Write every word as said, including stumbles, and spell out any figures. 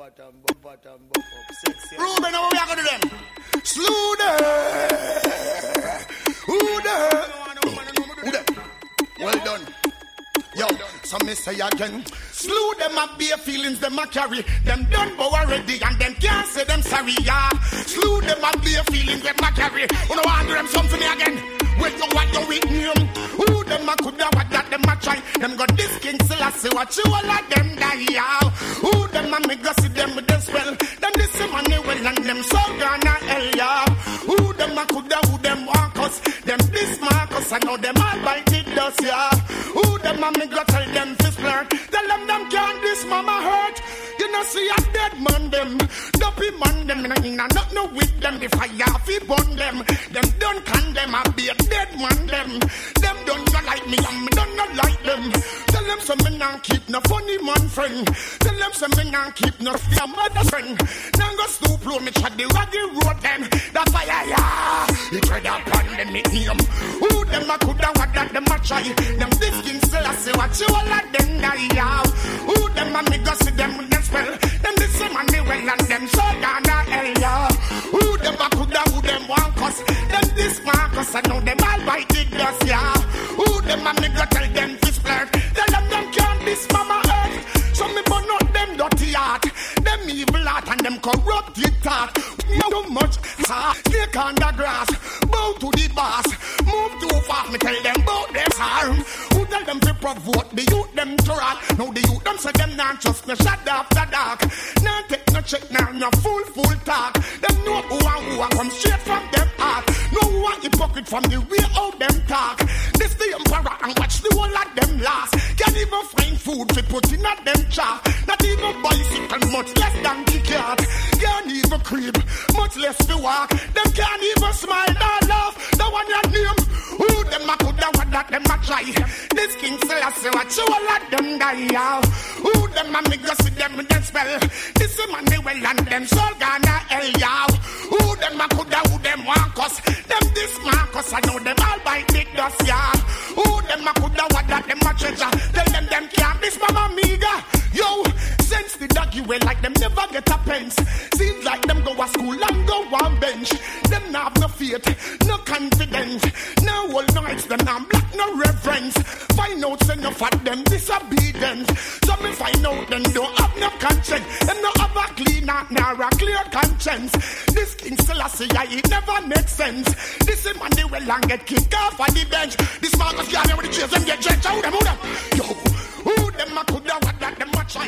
Ruben, how we are going to do them? Slew them. Who them? Who them? Well done. Yo, so me say again, slew them up bare feelings, them a carry. Them done bow already and them can't say them sorry, yeah. Slew them up bare feelings, them a carry. You know I do them something again. When you want you with him, who them a coulda what that them a try. Them got this king still I say what you all of them die, yeah. Who them a me go see them with them spell. Them this money well and them so gonna hell, yeah. Who them a coulda who them want us. Them this Marcus I know them all bite it dust, yeah. Who them a me go tell them fist flirt. Tell them them can't this mama hurt. You know see a dead man them. Dopey man them. You know not no with them. The fire fi burn them. Them don't condemn a be a dead man them. Them don't not like me and me don't not like them. Tell them some me not keep no funny man friend. Tell them some me not keep no fear mother friend. Now go stoop low me chat the raggy road them. The fire yeah. It tread upon them it name. Who them a coulda what that them a try. Them this king still I say what you all of them die yeah. Who them a me go see them with them spell. Them the same and me well and them so gonna hell yeah. Who them a coulda who them want cause. Them this Marcus I know them all bite the dust yeah. Who them a me go tell them this flirt. Tell them them can't this mama earth. So me burn out them dirty heart. Them evil heart and them corrupted thought. No much heart. Snake on the grass. Bow to the boss. Move too fast. Me tell them about them harm. Who tell them to provoke the youth them to rat. Now the youth them say them not just no shut after dark. Now take no check now no full full talk. Them know who and who and come straight from them heart. No one hypocrite from the way how them talk. This the emperor and watch the whole of them last. Can't even find food to put in at them chart. Not even bicycle much less than the cat. Can't even creep much less to walk. Them can't even smile or laugh. The one your name. Who them a coulda what that them a try. This king still I say what you all of them die yeah. Who them a me go see them with them spell. This man they well and them soul gonna hell yeah. Who them a coulda who them want us. Them this Marcus I know them all bite big dust yeah. Who them a coulda what that them a treasure. Tell them them can't this mama meager. Yo, since the doggy way like them never get a pence. Seems like them go to school and go on bench. Them not have no faith, no confidence. Now all nights them not black no reverence. Find out enough of them disobedient. So me find out them don't have no conscience. Them no have a clean heart nor a clear conscience. This king still I say yeah, it never makes sense. This is man they well and get kicked off on the bench. This Marcus guy with the chairs them get drenched out them out them. Yo. Who them a coulda what that them a try.